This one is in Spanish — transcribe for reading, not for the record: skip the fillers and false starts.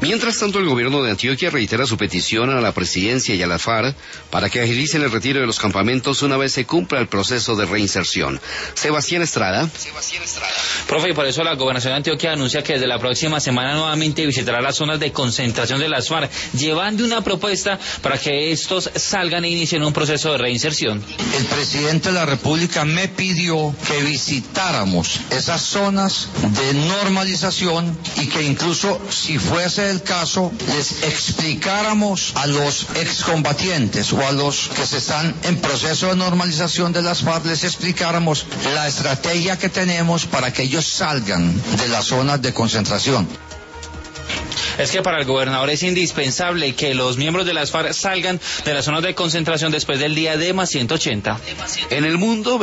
Mientras tanto, el gobierno de Antioquia reitera su petición a la presidencia y a la FARC para que agilicen el retiro de los campamentos una vez se cumpla el proceso de reinserción. Sebastián Estrada. Profe, y por eso la gobernación de Antioquia anuncia que desde la próxima semana nuevamente visitará las zonas de concentración de las FARC, llevando una propuesta para que estos salgan e inicien un proceso de reinserción. El presidente de la República me pidió que visitáramos esas zonas de normalización y que incluso, si fuese el caso, les explicáramos a los excombatientes o a los que se están en proceso de normalización de las FARC, les explicáramos la estrategia que tenemos para que ellos salgan de las zonas de concentración. Es que para el gobernador es indispensable que los miembros de las FARC salgan de las zonas de concentración después del día D+180. En el mundo,